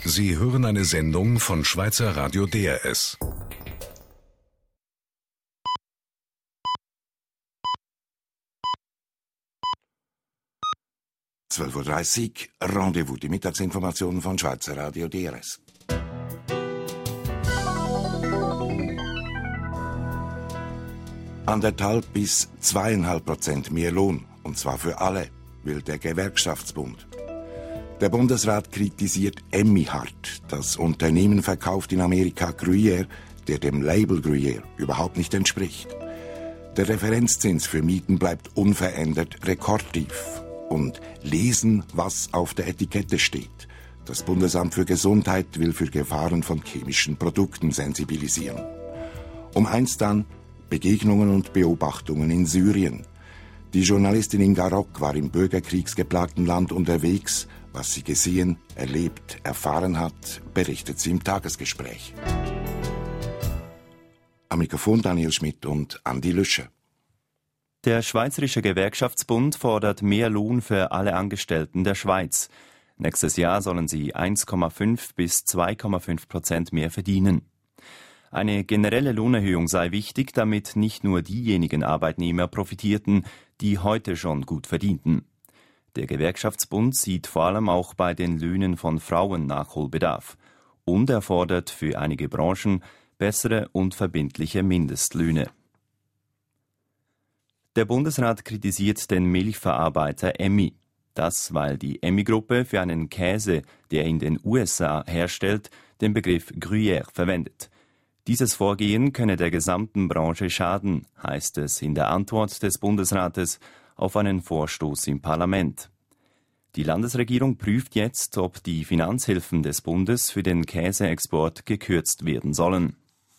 Sie hören eine Sendung von Schweizer Radio DRS. (12:30 Uhr), Rendezvous, die Mittagsinformationen von Schweizer Radio DRS. Anderthalb bis 2,5% mehr Lohn, und zwar für alle, will der Gewerkschaftsbund. Der Bundesrat kritisiert Emmi hart. Das Unternehmen verkauft in Amerika Gruyère, der dem Label Gruyère überhaupt nicht entspricht. Der Referenzzins für Mieten bleibt unverändert rekordtief. Und lesen, was auf der Etikette steht. Das Bundesamt für Gesundheit will für Gefahren von chemischen Produkten sensibilisieren. Um 1 dann Begegnungen und Beobachtungen in Syrien. Die Journalistin Inga Rock war im bürgerkriegsgeplagten Land unterwegs. Was sie gesehen, erlebt, erfahren hat, berichtet sie im Tagesgespräch. Am Mikrofon Daniel Schmidt und Andi Lüscher. Der Schweizerische Gewerkschaftsbund fordert mehr Lohn für alle Angestellten der Schweiz. Nächstes Jahr sollen sie 1,5 bis 2,5% mehr verdienen. Eine generelle Lohnerhöhung sei wichtig, damit nicht nur diejenigen Arbeitnehmer profitierten, die heute schon gut verdienten. Der Gewerkschaftsbund sieht vor allem auch bei den Löhnen von Frauen Nachholbedarf. Und er fordert für einige Branchen bessere und verbindliche Mindestlöhne. Der Bundesrat kritisiert den Milchverarbeiter Emmi. Das, weil die Emmi-Gruppe für einen Käse, der in den USA herstellt, den Begriff Gruyère verwendet. Dieses Vorgehen könne der gesamten Branche schaden, heißt es in der Antwort des Bundesrates auf einen Vorstoß im Parlament. Die Landesregierung prüft jetzt, ob die Finanzhilfen des Bundes für den Käseexport gekürzt werden sollen.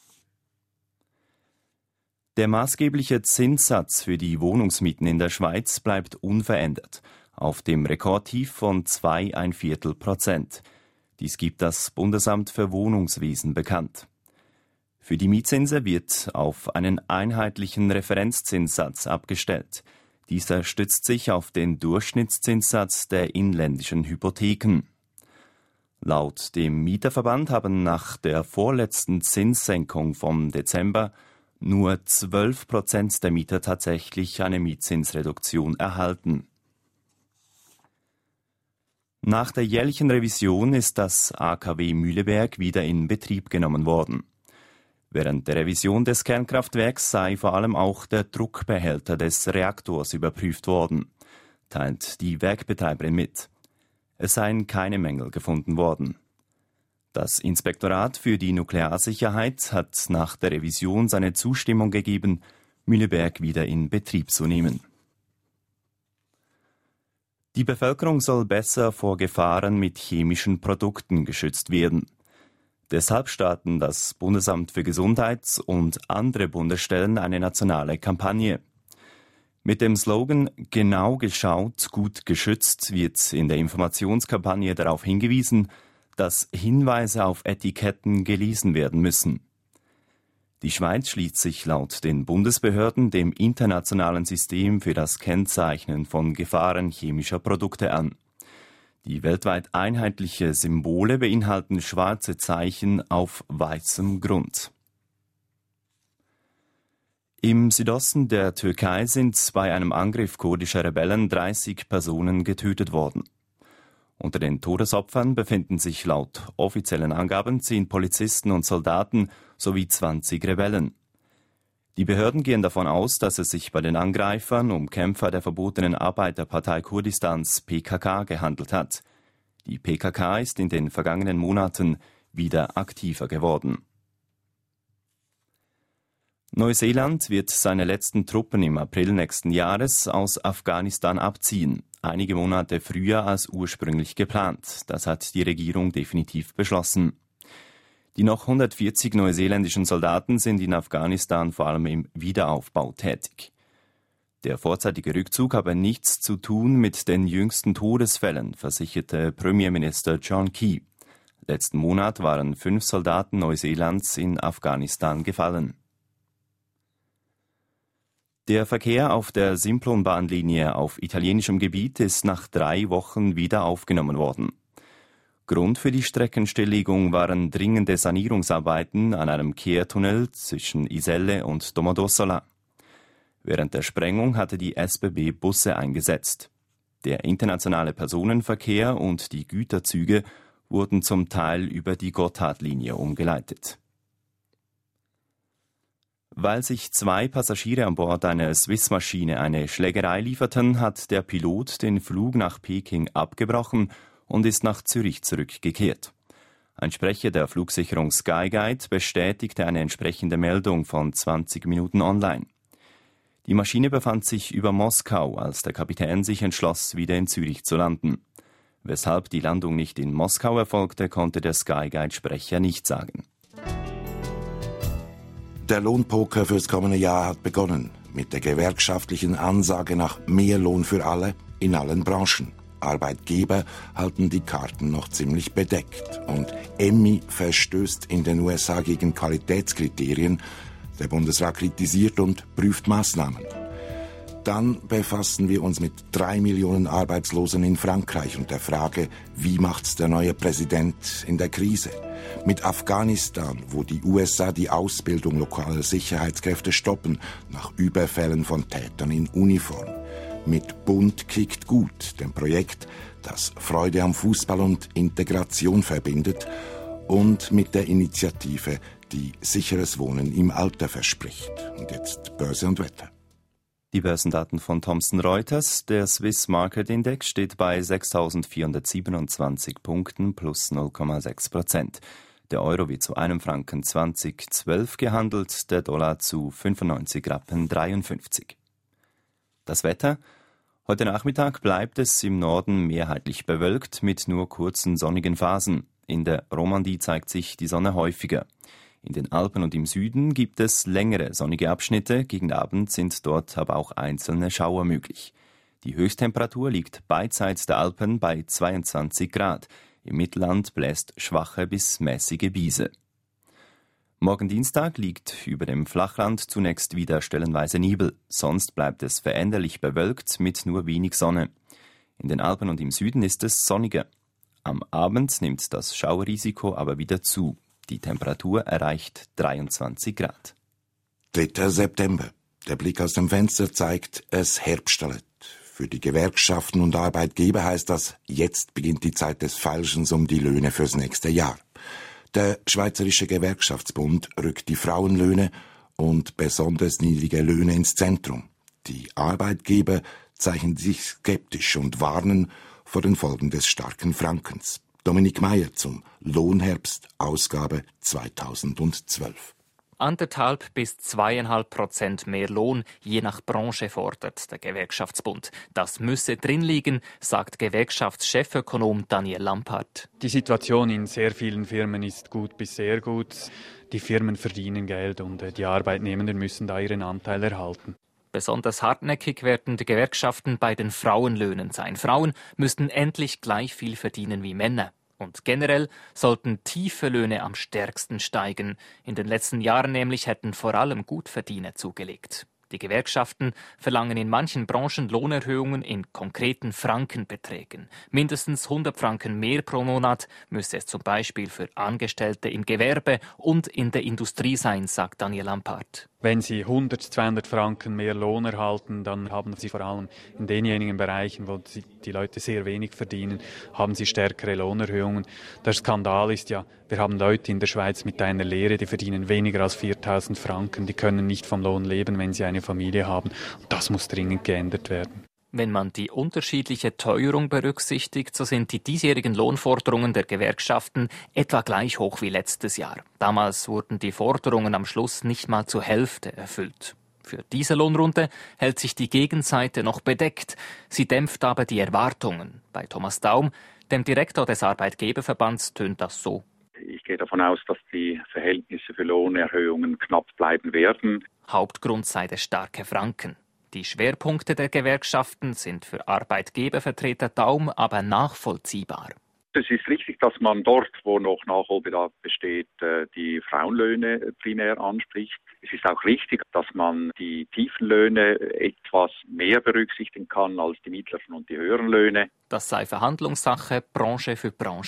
Der maßgebliche Zinssatz für die Wohnungsmieten in der Schweiz bleibt unverändert, auf dem Rekordtief von 2,25%. Dies gibt das Bundesamt für Wohnungswesen bekannt. Für die Mietzinse wird auf einen einheitlichen Referenzzinssatz abgestellt. Dieser stützt sich auf den Durchschnittszinssatz der inländischen Hypotheken. Laut dem Mieterverband haben nach der vorletzten Zinssenkung vom Dezember nur 12% der Mieter tatsächlich eine Mietzinsreduktion erhalten. Nach der jährlichen Revision ist das AKW Mühleberg wieder in Betrieb genommen worden. Während der Revision des Kernkraftwerks sei vor allem auch der Druckbehälter des Reaktors überprüft worden, teilt die Werkbetreiberin mit. Es seien keine Mängel gefunden worden. Das Inspektorat für die Nuklearsicherheit hat nach der Revision seine Zustimmung gegeben, Mühleberg wieder in Betrieb zu nehmen. Die Bevölkerung soll besser vor Gefahren mit chemischen Produkten geschützt werden. Deshalb starten das Bundesamt für Gesundheit und andere Bundesstellen eine nationale Kampagne. Mit dem Slogan »Genau geschaut, gut geschützt« wird in der Informationskampagne darauf hingewiesen, dass Hinweise auf Etiketten gelesen werden müssen. Die Schweiz schließt sich laut den Bundesbehörden dem internationalen System für das Kennzeichnen von Gefahren chemischer Produkte an. Die weltweit einheitliche Symbole beinhalten schwarze Zeichen auf weißem Grund. Im Südosten der Türkei sind bei einem Angriff kurdischer Rebellen 30 Personen getötet worden. Unter den Todesopfern befinden sich laut offiziellen Angaben 10 Polizisten und Soldaten sowie 20 Rebellen. Die Behörden gehen davon aus, dass es sich bei den Angreifern um Kämpfer der verbotenen Arbeiterpartei Kurdistans PKK gehandelt hat. Die PKK ist in den vergangenen Monaten wieder aktiver geworden. Neuseeland wird seine letzten Truppen im April nächsten Jahres aus Afghanistan abziehen. Einige Monate früher als ursprünglich geplant. Das hat die Regierung definitiv beschlossen. Die noch 140 neuseeländischen Soldaten sind in Afghanistan vor allem im Wiederaufbau tätig. Der vorzeitige Rückzug habe nichts zu tun mit den jüngsten Todesfällen, versicherte Premierminister John Key. Letzten Monat waren 5 Soldaten Neuseelands in Afghanistan gefallen. Der Verkehr auf der Simplonbahnlinie auf italienischem Gebiet ist nach 3 Wochen wieder aufgenommen worden. Grund für die Streckenstilllegung waren dringende Sanierungsarbeiten an einem Kehrtunnel zwischen Iselle und Domodossola. Während der Sprengung hatte die SBB Busse eingesetzt. Der internationale Personenverkehr und die Güterzüge wurden zum Teil über die Gotthardlinie umgeleitet. Weil sich 2 Passagiere an Bord einer Swiss-Maschine eine Schlägerei lieferten, hat der Pilot den Flug nach Peking abgebrochen und ist nach Zürich zurückgekehrt. Ein Sprecher der Flugsicherung Skyguide bestätigte eine entsprechende Meldung von 20 Minuten online. Die Maschine befand sich über Moskau, als der Kapitän sich entschloss, wieder in Zürich zu landen. Weshalb die Landung nicht in Moskau erfolgte, konnte der Skyguide-Sprecher nicht sagen. Der Lohnpoker fürs kommende Jahr hat begonnen, mit der gewerkschaftlichen Ansage nach mehr Lohn für alle in allen Branchen. Arbeitgeber halten die Karten noch ziemlich bedeckt und Emmi verstößt in den USA gegen Qualitätskriterien. Der Bundesrat kritisiert und prüft Maßnahmen. Dann befassen wir uns mit 3 Millionen Arbeitslosen in Frankreich und der Frage, wie macht's der neue Präsident in der Krise? Mit Afghanistan, wo die USA die Ausbildung lokaler Sicherheitskräfte stoppen, nach Überfällen von Tätern in Uniform. Mit Bund kickt gut, dem Projekt, das Freude am Fußball und Integration verbindet, und mit der Initiative, die sicheres Wohnen im Alter verspricht. Und jetzt Börse und Wetter. Die Börsendaten von Thomson Reuters. Der Swiss Market Index steht bei 6.427 Punkten plus 0,6%. Der Euro wird zu einem Franken 20,12 gehandelt, der Dollar zu 95,53 Rappen. Das Wetter. Heute Nachmittag bleibt es im Norden mehrheitlich bewölkt mit nur kurzen sonnigen Phasen. In der Romandie zeigt sich die Sonne häufiger. In den Alpen und im Süden gibt es längere sonnige Abschnitte. Gegen Abend sind dort aber auch einzelne Schauer möglich. Die Höchsttemperatur liegt beidseits der Alpen bei 22 Grad. Im Mittelland bläst schwache bis mäßige Biese. Morgen Dienstag liegt über dem Flachland zunächst wieder stellenweise Nebel. Sonst bleibt es veränderlich bewölkt mit nur wenig Sonne. In den Alpen und im Süden ist es sonniger. Am Abend nimmt das Schauerrisiko aber wieder zu. Die Temperatur erreicht 23 Grad. 3. September. Der Blick aus dem Fenster zeigt, es herbstelt. Für die Gewerkschaften und Arbeitgeber heißt das, jetzt beginnt die Zeit des Feilschens um die Löhne fürs nächste Jahr. Der Schweizerische Gewerkschaftsbund rückt die Frauenlöhne und besonders niedrige Löhne ins Zentrum. Die Arbeitgeber zeichnen sich skeptisch und warnen vor den Folgen des starken Frankens. Dominik Meyer zum Lohnherbst, Ausgabe 2012. 1,5 bis 2,5% mehr Lohn, je nach Branche, fordert der Gewerkschaftsbund. Das müsse drin liegen, sagt Gewerkschaftschefökonom Daniel Lampart. Die Situation in sehr vielen Firmen ist gut bis sehr gut. Die Firmen verdienen Geld und die Arbeitnehmenden müssen da ihren Anteil erhalten. Besonders hartnäckig werden die Gewerkschaften bei den Frauenlöhnen sein. Frauen müssten endlich gleich viel verdienen wie Männer. Und generell sollten tiefe Löhne am stärksten steigen. In den letzten Jahren nämlich hätten vor allem Gutverdiener zugelegt. Die Gewerkschaften verlangen in manchen Branchen Lohnerhöhungen in konkreten Frankenbeträgen. Mindestens 100 Franken mehr pro Monat müsse es zum Beispiel für Angestellte im Gewerbe und in der Industrie sein, sagt Daniel Lampart. Wenn Sie 100, 200 Franken mehr Lohn erhalten, dann haben Sie vor allem in denjenigen Bereichen, wo die Leute sehr wenig verdienen, haben Sie stärkere Lohnerhöhungen. Der Skandal ist ja, wir haben Leute in der Schweiz mit einer Lehre, die verdienen weniger als 4.000 Franken. Die können nicht vom Lohn leben, wenn sie eine Familie haben. Und das muss dringend geändert werden. Wenn man die unterschiedliche Teuerung berücksichtigt, so sind die diesjährigen Lohnforderungen der Gewerkschaften etwa gleich hoch wie letztes Jahr. Damals wurden die Forderungen am Schluss nicht mal zur Hälfte erfüllt. Für diese Lohnrunde hält sich die Gegenseite noch bedeckt. Sie dämpft aber die Erwartungen. Bei Thomas Daum, dem Direktor des Arbeitgeberverbands, tönt das so. Ich gehe davon aus, dass die Verhältnisse für Lohnerhöhungen knapp bleiben werden. Hauptgrund sei der starke Franken. Die Schwerpunkte der Gewerkschaften sind für Arbeitgebervertreter Daum aber nachvollziehbar. Es ist richtig, dass man dort, wo noch Nachholbedarf besteht, die Frauenlöhne primär anspricht. Es ist auch richtig, dass man die tiefen Löhne etwas mehr berücksichtigen kann als die mittleren und die höheren Löhne. Das sei Verhandlungssache, Branche für Branche.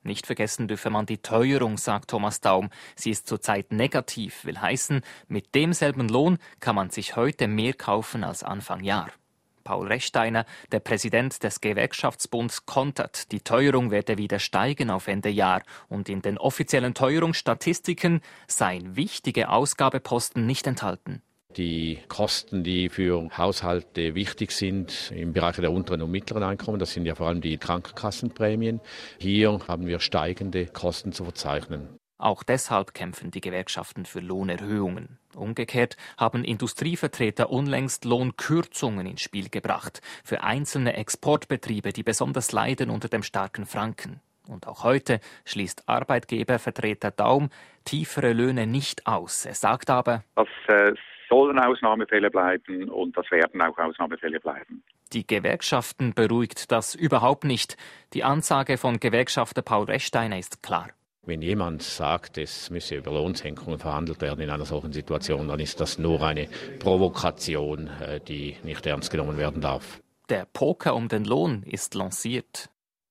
Nicht vergessen dürfe man die Teuerung, sagt Thomas Daum. Sie ist zurzeit negativ, will heißen, mit demselben Lohn kann man sich heute mehr kaufen als Anfang Jahr. Paul Rechsteiner, der Präsident des Gewerkschaftsbunds, kontert, die Teuerung werde wieder steigen auf Ende Jahr und in den offiziellen Teuerungsstatistiken seien wichtige Ausgabeposten nicht enthalten. Die Kosten, die für Haushalte wichtig sind im Bereich der unteren und mittleren Einkommen, das sind ja vor allem die Krankenkassenprämien. Hier haben wir steigende Kosten zu verzeichnen. Auch deshalb kämpfen die Gewerkschaften für Lohnerhöhungen. Umgekehrt haben Industrievertreter unlängst Lohnkürzungen ins Spiel gebracht für einzelne Exportbetriebe, die besonders leiden unter dem starken Franken. Und auch heute schließt Arbeitgebervertreter Daum tiefere Löhne nicht aus. Er sagt aber, das sollen Ausnahmefälle bleiben und das werden auch Ausnahmefälle bleiben. Die Gewerkschaften beruhigt das überhaupt nicht. Die Ansage von Gewerkschafter Paul Rechsteiner ist klar. Wenn jemand sagt, es müsse über Lohnsenkungen verhandelt werden in einer solchen Situation, dann ist das nur eine Provokation, die nicht ernst genommen werden darf. Der Poker um den Lohn ist lanciert.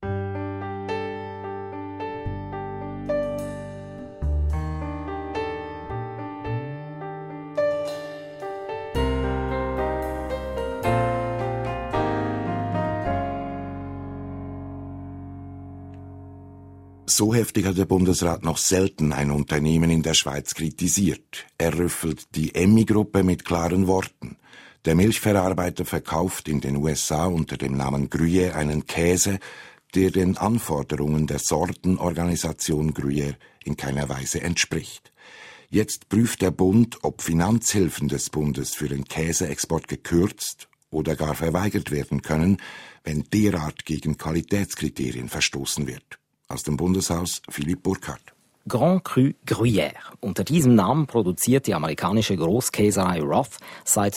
So heftig hat der Bundesrat noch selten ein Unternehmen in der Schweiz kritisiert. Er rüffelt die Emmi-Gruppe mit klaren Worten. Der Milchverarbeiter verkauft in den USA unter dem Namen Gruyère einen Käse, der den Anforderungen der Sortenorganisation Gruyère in keiner Weise entspricht. Jetzt prüft der Bund, ob Finanzhilfen des Bundes für den Käseexport gekürzt oder gar verweigert werden können, wenn derart gegen Qualitätskriterien verstoßen wird. Aus dem Bundeshaus Philipp Burkhardt. Grand Cru Gruyère. Unter diesem Namen produziert die amerikanische Großkäserei Roth seit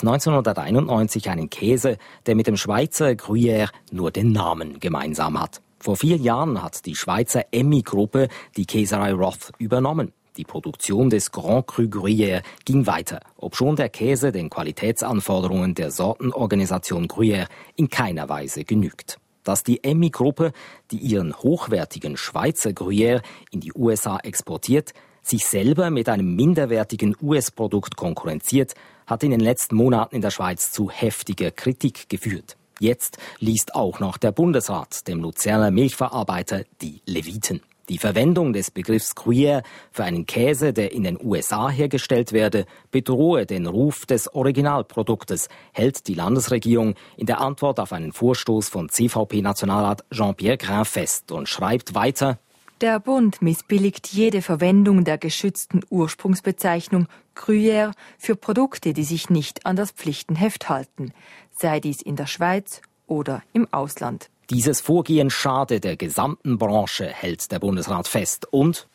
1991 einen Käse, der mit dem Schweizer Gruyère nur den Namen gemeinsam hat. Vor 4 Jahren hat die Schweizer Emmi-Gruppe die Käserei Roth übernommen. Die Produktion des Grand Cru Gruyère ging weiter, obschon der Käse den Qualitätsanforderungen der Sortenorganisation Gruyère in keiner Weise genügt. Dass die Emmi-Gruppe, die ihren hochwertigen Schweizer Gruyère in die USA exportiert, sich selber mit einem minderwertigen US-Produkt konkurrenziert, hat in den letzten Monaten in der Schweiz zu heftiger Kritik geführt. Jetzt liest auch noch der Bundesrat dem Luzerner Milchverarbeiter die Leviten. Die Verwendung des Begriffs Gruyère für einen Käse, der in den USA hergestellt werde, bedrohe den Ruf des Originalproduktes, hält die Landesregierung in der Antwort auf einen Vorstoß von CVP-Nationalrat Jean-Pierre Grain fest und schreibt weiter: Der Bund missbilligt jede Verwendung der geschützten Ursprungsbezeichnung Gruyère für Produkte, die sich nicht an das Pflichtenheft halten, sei dies in der Schweiz oder im Ausland. Dieses Vorgehen schade der gesamten Branche, hält der Bundesrat fest. Und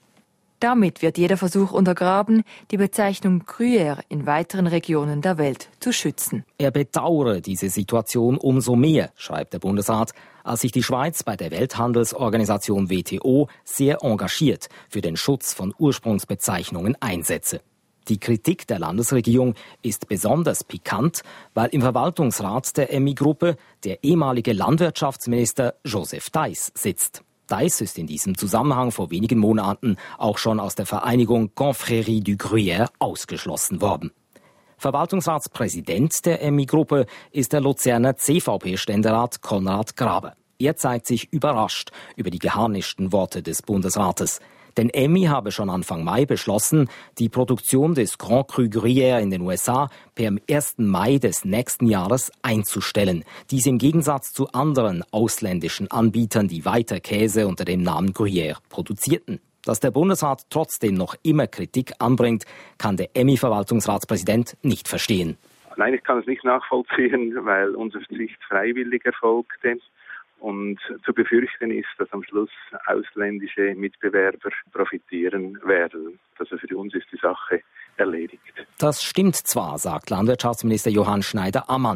damit wird jeder Versuch untergraben, die Bezeichnung Gruyère in weiteren Regionen der Welt zu schützen. Er bedauere diese Situation umso mehr, schreibt der Bundesrat, als sich die Schweiz bei der Welthandelsorganisation WTO sehr engagiert für den Schutz von Ursprungsbezeichnungen einsetze. Die Kritik der Landesregierung ist besonders pikant, weil im Verwaltungsrat der Emmi-Gruppe der ehemalige Landwirtschaftsminister Joseph Deiss sitzt. Deiss ist in diesem Zusammenhang vor wenigen Monaten auch schon aus der Vereinigung Confrérie du Gruyère ausgeschlossen worden. Verwaltungsratspräsident der Emmi-Gruppe ist der Luzerner CVP-Ständerat Konrad Graber. Er zeigt sich überrascht über die geharnischten Worte des Bundesrates. Denn Emmi habe schon Anfang Mai beschlossen, die Produktion des Grand Cru Gruyère in den USA per 1. Mai des nächsten Jahres einzustellen. Dies im Gegensatz zu anderen ausländischen Anbietern, die weiter Käse unter dem Namen Gruyère produzierten. Dass der Bundesrat trotzdem noch immer Kritik anbringt, kann der Emmi-Verwaltungsratspräsident nicht verstehen. Nein, ich kann es nicht nachvollziehen, weil unsere Pflicht freiwillig erfolgte. Und zu befürchten ist, dass am Schluss ausländische Mitbewerber profitieren werden. Also für uns ist die Sache erledigt. Das stimmt zwar, sagt Landwirtschaftsminister Johann Schneider-Ammann.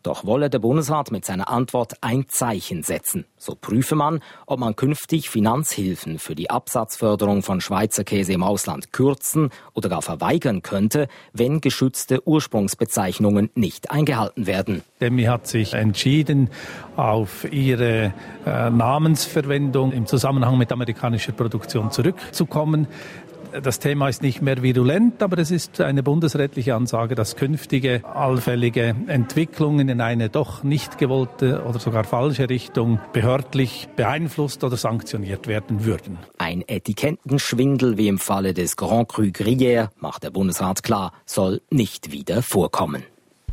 Doch wolle der Bundesrat mit seiner Antwort ein Zeichen setzen. So prüfe man, ob man künftig Finanzhilfen für die Absatzförderung von Schweizer Käse im Ausland kürzen oder gar verweigern könnte, wenn geschützte Ursprungsbezeichnungen nicht eingehalten werden. Der EMI hat sich entschieden, auf ihre Namensverwendung im Zusammenhang mit amerikanischer Produktion zurückzukommen. Das Thema ist nicht mehr virulent, aber es ist eine bundesrechtliche Ansage, dass künftige allfällige Entwicklungen in eine doch nicht gewollte oder sogar falsche Richtung behördlich beeinflusst oder sanktioniert werden würden. Ein Etikettenschwindel wie im Falle des Grand Cru Gruyère, macht der Bundesrat klar, soll nicht wieder vorkommen.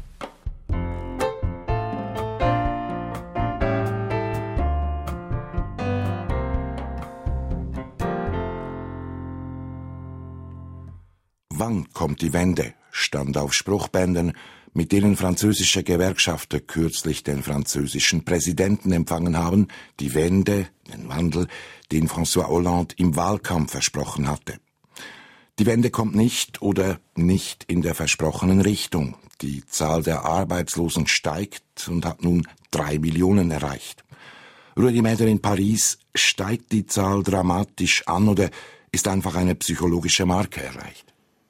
Wann kommt die Wende? Stand auf Spruchbändern, mit denen französische Gewerkschafter kürzlich den französischen Präsidenten empfangen haben, die Wende, den Wandel, den François Hollande im Wahlkampf versprochen hatte. Die Wende kommt nicht oder nicht in der versprochenen Richtung. Die Zahl der Arbeitslosen steigt und hat nun 3 Millionen erreicht. Rudi Mäder in Paris, steigt die Zahl dramatisch an oder ist einfach eine psychologische Marke erreicht?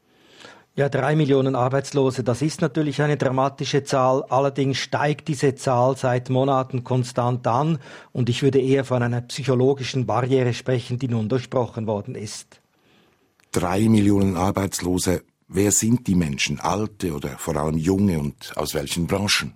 Ja, 3 Millionen Arbeitslose, das ist natürlich eine dramatische Zahl. Allerdings steigt diese Zahl seit Monaten konstant an. Und ich würde eher von einer psychologischen Barriere sprechen, die nun durchbrochen worden ist. 3 Millionen Arbeitslose. Wer sind die Menschen? Alte oder vor allem junge und aus welchen Branchen?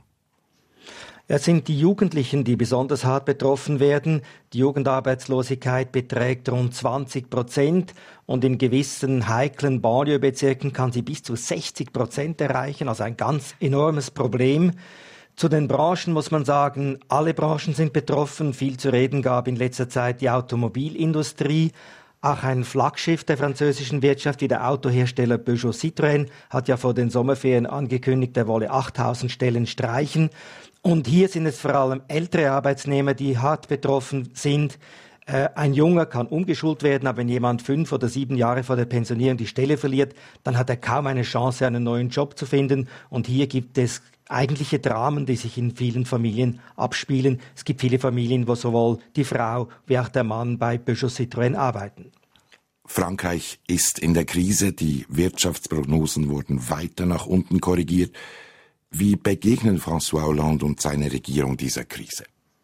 Es sind die Jugendlichen, die besonders hart betroffen werden. Die Jugendarbeitslosigkeit beträgt rund 20% und in gewissen heiklen Banlieue-Bezirken kann sie bis zu 60% erreichen, also ein ganz enormes Problem. Zu den Branchen muss man sagen, alle Branchen sind betroffen. Viel zu reden gab in letzter Zeit die Automobilindustrie. Auch ein Flaggschiff der französischen Wirtschaft, wie der Autohersteller Peugeot Citroën, hat ja vor den Sommerferien angekündigt, er wolle 8000 Stellen streichen. Und hier sind es vor allem ältere Arbeitsnehmer, die hart betroffen sind. Ein Junger kann umgeschult werden, aber wenn jemand 5 oder 7 Jahre vor der Pensionierung die Stelle verliert, dann hat er kaum eine Chance, einen neuen Job zu finden. Und hier gibt es eigentliche Dramen, die sich in vielen Familien abspielen. Es gibt viele Familien, wo sowohl die Frau wie auch der Mann bei Peugeot Citroën arbeiten. Frankreich ist in der Krise, die Wirtschaftsprognosen wurden weiter nach unten korrigiert. Wie begegnen François Hollande und seine Regierung dieser Krise?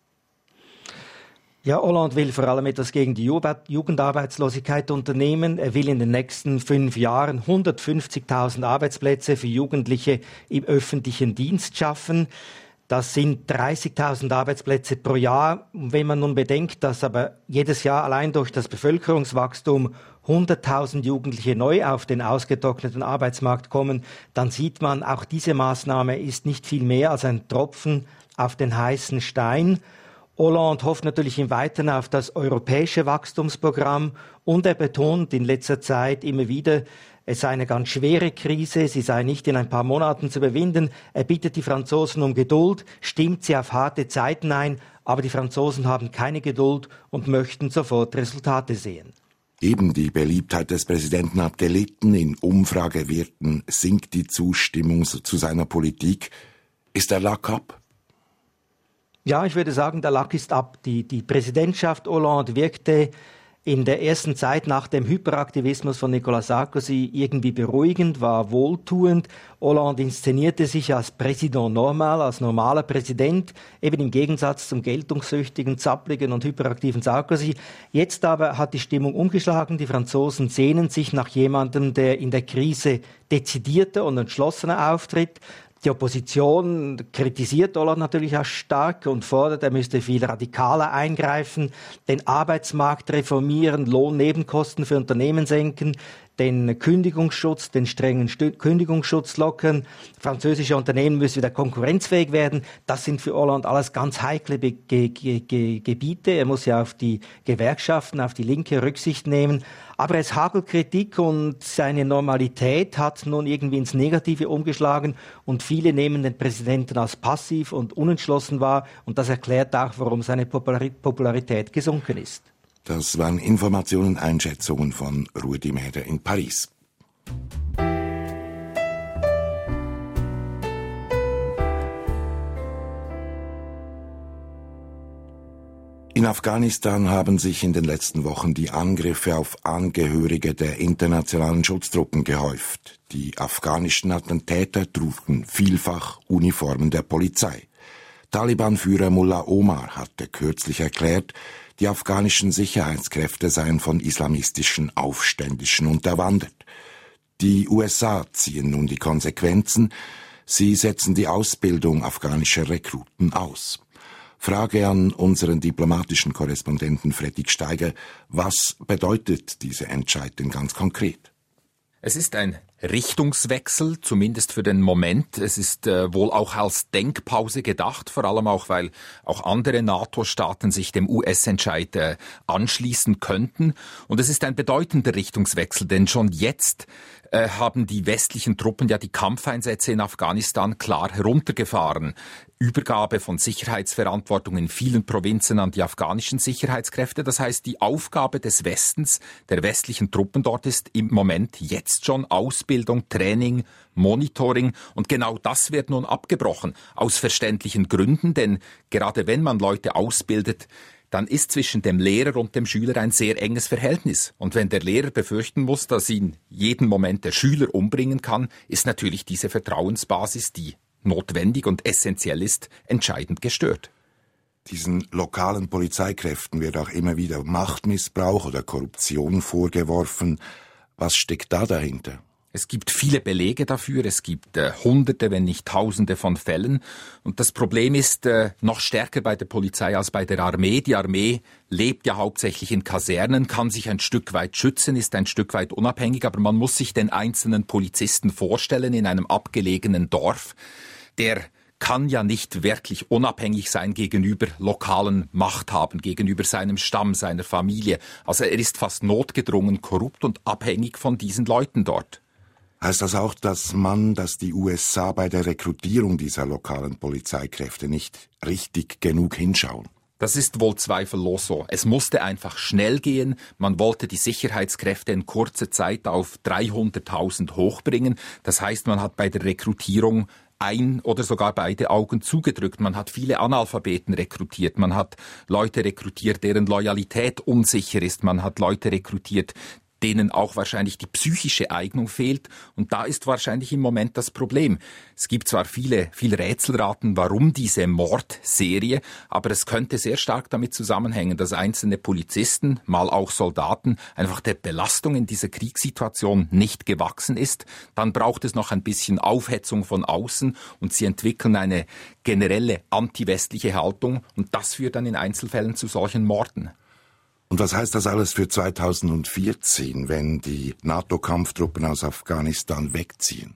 Ja, Hollande will vor allem etwas gegen die Jugendarbeitslosigkeit unternehmen. Er will in den nächsten 5 Jahren 150.000 Arbeitsplätze für Jugendliche im öffentlichen Dienst schaffen. Das sind 30.000 Arbeitsplätze pro Jahr. Und wenn man nun bedenkt, dass aber jedes Jahr allein durch das Bevölkerungswachstum 100.000 Jugendliche neu auf den ausgetrockneten Arbeitsmarkt kommen, dann sieht man, auch diese Maßnahme ist nicht viel mehr als ein Tropfen auf den heißen Stein. Hollande hofft natürlich im Weiteren auf das europäische Wachstumsprogramm und er betont in letzter Zeit immer wieder, es sei eine ganz schwere Krise, sie sei nicht in ein paar Monaten zu überwinden. Er bittet die Franzosen um Geduld, stimmt sie auf harte Zeiten ein, aber die Franzosen haben keine Geduld und möchten sofort Resultate sehen. Eben die Beliebtheit des Präsidenten hat gelitten. In Umfragewerten sinkt die Zustimmung zu seiner Politik. Ist der Lack ab? Ja, ich würde sagen, der Lack ist ab. Die Präsidentschaft Hollande wirkte in der ersten Zeit nach dem Hyperaktivismus von Nicolas Sarkozy irgendwie beruhigend, war wohltuend. Hollande inszenierte sich als Président normal, als normaler Präsident, eben im Gegensatz zum geltungssüchtigen, zappligen und hyperaktiven Sarkozy. Jetzt aber hat die Stimmung umgeschlagen. Die Franzosen sehnen sich nach jemandem, der in der Krise dezidierter und entschlossener auftritt. Die Opposition kritisiert Hollande natürlich auch stark und fordert, er müsste viel radikaler eingreifen, den Arbeitsmarkt reformieren, Lohnnebenkosten für Unternehmen senken, den Kündigungsschutz, den strengen Kündigungsschutz lockern. Französische Unternehmen müssen wieder konkurrenzfähig werden. Das sind für Hollande alles ganz heikle Gebiete. Er muss ja auf die Gewerkschaften, auf die Linke Rücksicht nehmen. Aber es hagelt Kritik und seine Normalität hat nun irgendwie ins Negative umgeschlagen und viele nehmen den Präsidenten als passiv und unentschlossen wahr und das erklärt auch, warum seine Popularität gesunken ist. Das waren Informationen, Einschätzungen von Rudi Mäder in Paris. In Afghanistan haben sich in den letzten Wochen die Angriffe auf Angehörige der internationalen Schutztruppen gehäuft. Die afghanischen Attentäter trugen vielfach Uniformen der Polizei. Taliban-Führer Mullah Omar hatte kürzlich erklärt, die afghanischen Sicherheitskräfte seien von islamistischen Aufständischen unterwandert. Die USA ziehen nun die Konsequenzen. Sie setzen die Ausbildung afghanischer Rekruten aus. Frage an unseren diplomatischen Korrespondenten Fredrik Steiger: Was bedeutet diese Entscheidung ganz konkret? Es ist ein Richtungswechsel, zumindest für den Moment. Es ist wohl auch als Denkpause gedacht, vor allem auch, weil auch andere NATO-Staaten sich dem US-Entscheid anschließen könnten. Und es ist ein bedeutender Richtungswechsel, denn schon jetzt haben die westlichen Truppen ja die Kampfeinsätze in Afghanistan klar heruntergefahren. Übergabe von Sicherheitsverantwortung in vielen Provinzen an die afghanischen Sicherheitskräfte. Das heißt, die Aufgabe des Westens, der westlichen Truppen dort ist im Moment jetzt schon Ausbildung, Training, Monitoring. Und genau das wird nun abgebrochen. Aus verständlichen Gründen, denn gerade wenn man Leute ausbildet, dann ist zwischen dem Lehrer und dem Schüler ein sehr enges Verhältnis. Und wenn der Lehrer befürchten muss, dass ihn jeden Moment der Schüler umbringen kann, ist natürlich diese Vertrauensbasis, die notwendig und essentiell ist, entscheidend gestört. Diesen lokalen Polizeikräften wird auch immer wieder Machtmissbrauch oder Korruption vorgeworfen. Was steckt da dahinter? Es gibt viele Belege dafür, es gibt Hunderte, wenn nicht Tausende von Fällen. Und das Problem ist noch stärker bei der Polizei als bei der Armee. Die Armee lebt ja hauptsächlich in Kasernen, kann sich ein Stück weit schützen, ist ein Stück weit unabhängig, aber man muss sich den einzelnen Polizisten vorstellen in einem abgelegenen Dorf. Der kann ja nicht wirklich unabhängig sein gegenüber lokalen Machthabern, gegenüber seinem Stamm, seiner Familie. Also er ist fast notgedrungen, korrupt und abhängig von diesen Leuten dort. Heißt das auch, dass die USA bei der Rekrutierung dieser lokalen Polizeikräfte nicht richtig genug hinschauen? Das ist wohl zweifellos so. Es musste einfach schnell gehen. Man wollte die Sicherheitskräfte in kurzer Zeit auf 300.000 hochbringen. Das heißt, man hat bei der Rekrutierung ein oder sogar beide Augen zugedrückt. Man hat viele Analphabeten rekrutiert. Man hat Leute rekrutiert, deren Loyalität unsicher ist. Man hat Leute rekrutiert, denen auch wahrscheinlich die psychische Eignung fehlt. Und da ist wahrscheinlich im Moment das Problem. Es gibt zwar viele Rätselraten, warum diese Mordserie, aber es könnte sehr stark damit zusammenhängen, dass einzelne Polizisten, mal auch Soldaten, einfach der Belastung in dieser Kriegssituation nicht gewachsen ist. Dann braucht es noch ein bisschen Aufhetzung von außen und sie entwickeln eine generelle antiwestliche Haltung und das führt dann in Einzelfällen zu solchen Morden. Und was heißt das alles für 2014, wenn die NATO-Kampftruppen aus Afghanistan wegziehen?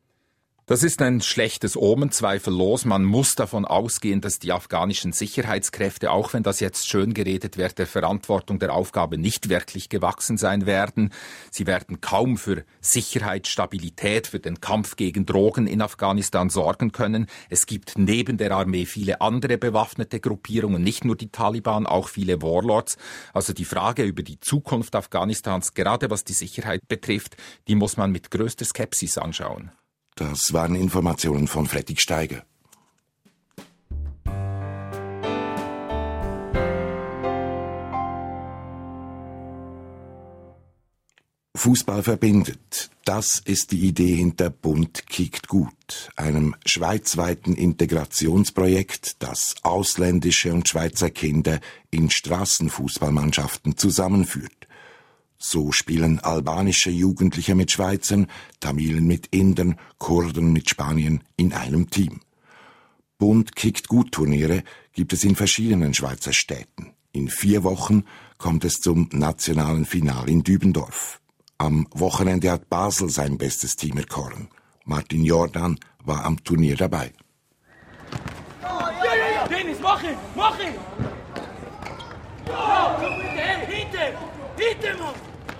Das ist ein schlechtes Omen, zweifellos. Man muss davon ausgehen, dass die afghanischen Sicherheitskräfte, auch wenn das jetzt schön geredet wird, der Verantwortung der Aufgabe nicht wirklich gewachsen sein werden. Sie werden kaum für Sicherheit, Stabilität, für den Kampf gegen Drogen in Afghanistan sorgen können. Es gibt neben der Armee viele andere bewaffnete Gruppierungen, nicht nur die Taliban, auch viele Warlords. Also die Frage über die Zukunft Afghanistans, gerade was die Sicherheit betrifft, die muss man mit größter Skepsis anschauen. Das waren Informationen von Fredrik Steiger. Fußball verbindet. Das ist die Idee hinter Bund kickt gut, einem schweizweiten Integrationsprojekt, das ausländische und Schweizer Kinder in Straßenfußballmannschaften zusammenführt. So spielen albanische Jugendliche mit Schweizern, Tamilen mit Indern, Kurden mit Spaniern in einem Team. Bund kickt gut Turniere gibt es in verschiedenen Schweizer Städten. In 4 Wochen kommt es zum nationalen Finale in Dübendorf. Am Wochenende hat Basel sein bestes Team erkoren. Martin Jordan war am Turnier dabei. Dennis, mach ihn! Hinter, Mann!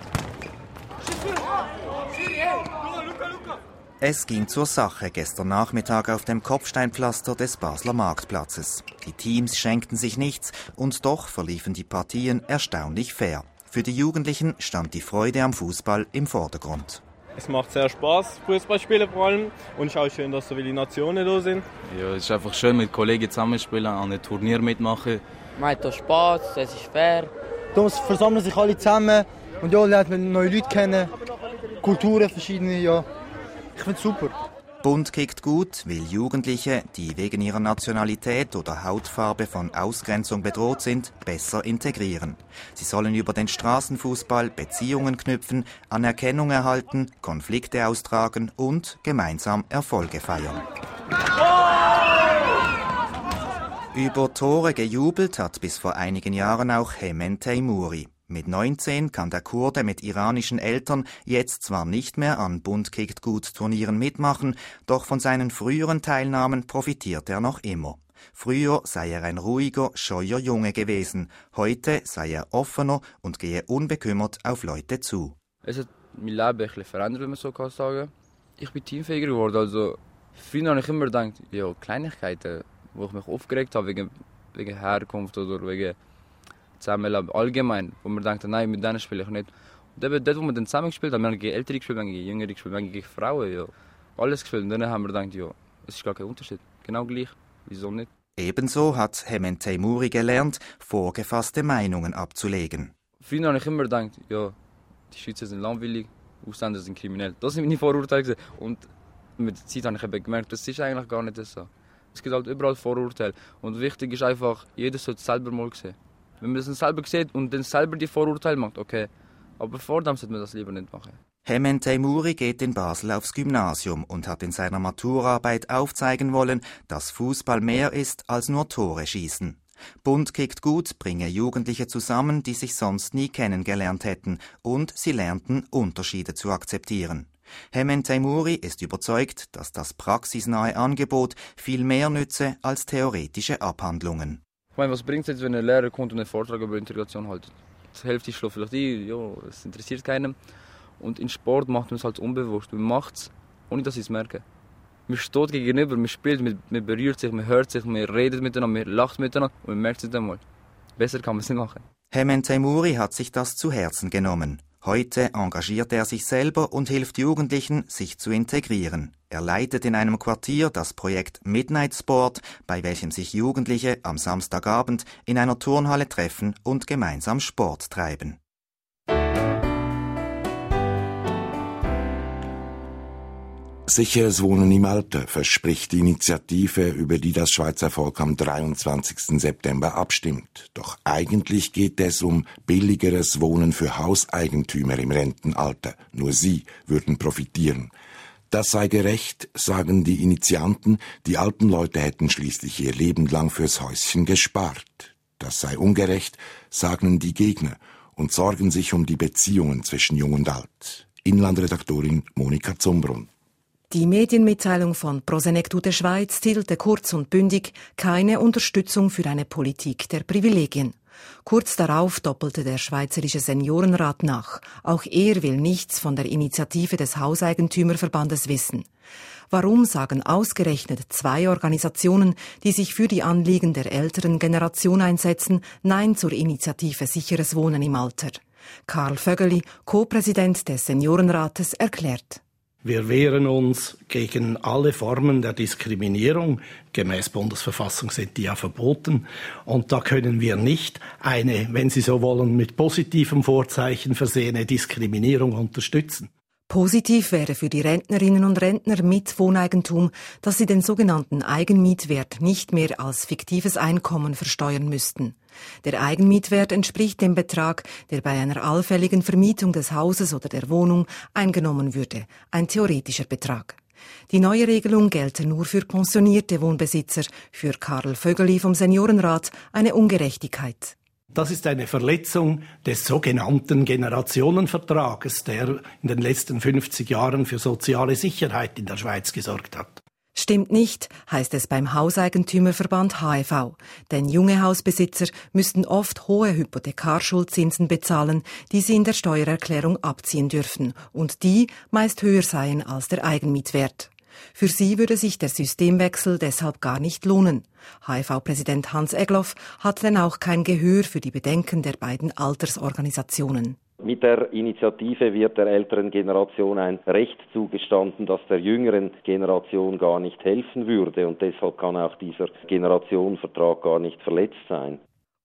Es ging zur Sache gestern Nachmittag auf dem Kopfsteinpflaster des Basler Marktplatzes. Die Teams schenkten sich nichts und doch verliefen die Partien erstaunlich fair. Für die Jugendlichen stand die Freude am Fußball im Vordergrund. Es macht sehr Spaß, Fußball spielen vor allem. Und es ist auch schön, dass so viele Nationen da sind. Ja, es ist einfach schön, mit Kollegen zusammenspielen, an einem Turnier mitmachen. Man hat hier Spaß, es ist fair. Da versammeln sich alle zusammen und ja, lernt man neue Leute kennen, Kulturen, verschiedene, ja. Ich finde es super. Bund kickt gut, will Jugendliche, die wegen ihrer Nationalität oder Hautfarbe von Ausgrenzung bedroht sind, besser integrieren. Sie sollen über den Straßenfußball Beziehungen knüpfen, Anerkennung erhalten, Konflikte austragen und gemeinsam Erfolge feiern. Über Tore gejubelt hat bis vor einigen Jahren auch Hemen Teimouri. Mit 19 kann der Kurde mit iranischen Eltern jetzt zwar nicht mehr an Bund kickt gut Turnieren mitmachen, doch von seinen früheren Teilnahmen profitiert er noch immer. Früher sei er ein ruhiger, scheuer Junge gewesen. Heute sei er offener und gehe unbekümmert auf Leute zu. Es hat mein Leben ein bisschen verändert, wenn man so kann sagen. Ich bin teamfähiger geworden. Also, früher habe ich immer gedacht, ja, Kleinigkeiten, wo ich mich aufgeregt habe, wegen Herkunft oder wegen Zusammenleben allgemein, wo man denkt, nein, mit denen spiele ich nicht. Und eben dort, wo wir dann zusammen gespielt haben, wir haben gegen Ältere gespielt, wir haben gegen Jüngere gespielt, wir haben gegen Frauen, ja. Alles gespielt. Und dann haben wir gedacht, ja, es ist gar kein Unterschied. Genau gleich. Wieso nicht? Ebenso hat Hemen Teimouri gelernt, vorgefasste Meinungen abzulegen. Früher habe ich immer gedacht, ja, die Schweizer sind langweilig, Ausländer sind kriminell. Das sind meine Vorurteile. Und mit der Zeit habe ich eben gemerkt, das ist eigentlich gar nicht so. Es gibt halt überall Vorurteile. Und wichtig ist einfach, jeder sollte es selber mal sehen. Wenn man das selber sieht und dann selber die Vorurteile macht, okay. Aber vor dem sollte man das lieber nicht machen. Hemen Teimouri geht in Basel aufs Gymnasium und hat in seiner Maturarbeit aufzeigen wollen, dass Fußball mehr ist als nur Tore schießen. Bund kickt gut bringe Jugendliche zusammen, die sich sonst nie kennengelernt hätten, und sie lernten, Unterschiede zu akzeptieren. Hemen Teimouri ist überzeugt, dass das praxisnahe Angebot viel mehr nütze als theoretische Abhandlungen. Ich meine, was bringt es jetzt, wenn ein Lehrer kommt und einen Vortrag über Integration hält? Die Hälfte schläft vielleicht ein, ja, es interessiert keinen. Und in Sport macht man es halt unbewusst. Man macht es, ohne dass ich es merke. Man steht gegenüber, man spielt, man berührt sich, man hört sich, man redet miteinander, man lacht miteinander und man merkt es dann mal. Besser kann man es nicht machen. Hemen Teimouri hat sich das zu Herzen genommen. Heute engagiert er sich selber und hilft Jugendlichen, sich zu integrieren. Er leitet in einem Quartier das Projekt Midnight Sport, bei welchem sich Jugendliche am Samstagabend in einer Turnhalle treffen und gemeinsam Sport treiben. Sicheres Wohnen im Alter verspricht die Initiative, über die das Schweizer Volk am 23. September abstimmt. Doch eigentlich geht es um billigeres Wohnen für Hauseigentümer im Rentenalter. Nur sie würden profitieren. Das sei gerecht, sagen die Initianten. Die alten Leute hätten schließlich ihr Leben lang fürs Häuschen gespart. Das sei ungerecht, sagen die Gegner und sorgen sich um die Beziehungen zwischen Jung und Alt. Inlandredaktorin Monika Zumbrunn. Die Medienmitteilung von Prosenectute Schweiz titelte kurz und bündig keine Unterstützung für eine Politik der Privilegien. Kurz darauf doppelte der Schweizerische Seniorenrat nach. Auch er will nichts von der Initiative des Hauseigentümerverbandes wissen. Warum sagen ausgerechnet 2 Organisationen, die sich für die Anliegen der älteren Generation einsetzen, Nein zur Initiative Sicheres Wohnen im Alter? Karl Vögeli, Co-Präsident des Seniorenrates, erklärt: Wir wehren uns gegen alle Formen der Diskriminierung. Gemäß Bundesverfassung sind die ja verboten. Und da können wir nicht eine, wenn Sie so wollen, mit positivem Vorzeichen versehene Diskriminierung unterstützen. Positiv wäre für die Rentnerinnen und Rentner mit Wohneigentum, dass sie den sogenannten Eigenmietwert nicht mehr als fiktives Einkommen versteuern müssten. Der Eigenmietwert entspricht dem Betrag, der bei einer allfälligen Vermietung des Hauses oder der Wohnung eingenommen würde, ein theoretischer Betrag. Die neue Regelung gelte nur für pensionierte Wohnbesitzer, für Karl Vögeli vom Seniorenrat eine Ungerechtigkeit. Das ist eine Verletzung des sogenannten Generationenvertrages, der in den letzten 50 Jahren für soziale Sicherheit in der Schweiz gesorgt hat. Stimmt nicht, heißt es beim Hauseigentümerverband HEV. Denn junge Hausbesitzer müssten oft hohe Hypothekarschuldzinsen bezahlen, die sie in der Steuererklärung abziehen dürfen und die meist höher seien als der Eigenmietwert. Für sie würde sich der Systemwechsel deshalb gar nicht lohnen. HIV-Präsident Hans Egloff hat denn auch kein Gehör für die Bedenken der beiden Altersorganisationen. Mit der Initiative wird der älteren Generation ein Recht zugestanden, das der jüngeren Generation gar nicht helfen würde. Und deshalb kann auch dieser Generationenvertrag gar nicht verletzt sein.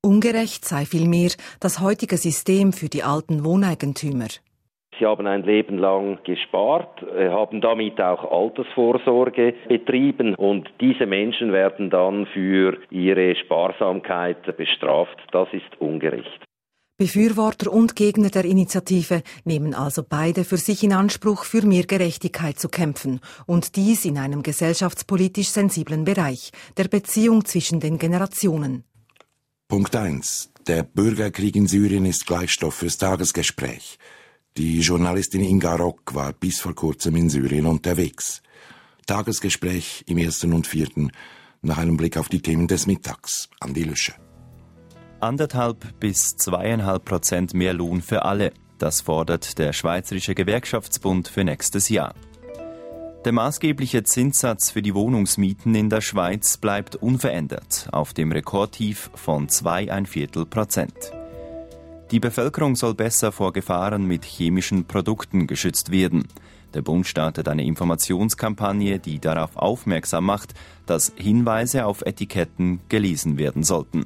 Ungerecht sei vielmehr das heutige System für die alten Wohneigentümer. Sie haben ein Leben lang gespart, haben damit auch Altersvorsorge betrieben und diese Menschen werden dann für ihre Sparsamkeit bestraft. Das ist ungerecht. Befürworter und Gegner der Initiative nehmen also beide für sich in Anspruch, für mehr Gerechtigkeit zu kämpfen. Und dies in einem gesellschaftspolitisch sensiblen Bereich, der Beziehung zwischen den Generationen. Punkt 1. Der Bürgerkrieg in Syrien ist Gleichstoff fürs Tagesgespräch. Die Journalistin Inga Rock war bis vor kurzem in Syrien unterwegs. Tagesgespräch im 1. und 4. nach einem Blick auf die Themen des Mittags. Andi Lüsche. 1,5 bis 2,5% mehr Lohn für alle. Das fordert der Schweizerische Gewerkschaftsbund für nächstes Jahr. Der maßgebliche Zinssatz für die Wohnungsmieten in der Schweiz bleibt unverändert, auf dem Rekordtief von 2,25%. Die Bevölkerung soll besser vor Gefahren mit chemischen Produkten geschützt werden. Der Bund startet eine Informationskampagne, die darauf aufmerksam macht, dass Hinweise auf Etiketten gelesen werden sollten.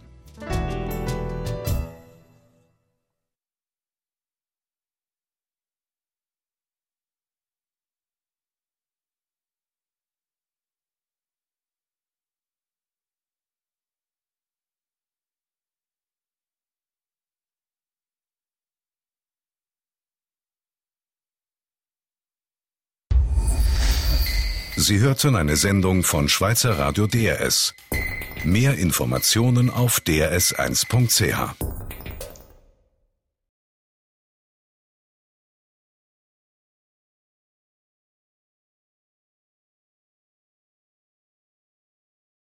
Sie hörten eine Sendung von Schweizer Radio DRS. Mehr Informationen auf drs1.ch.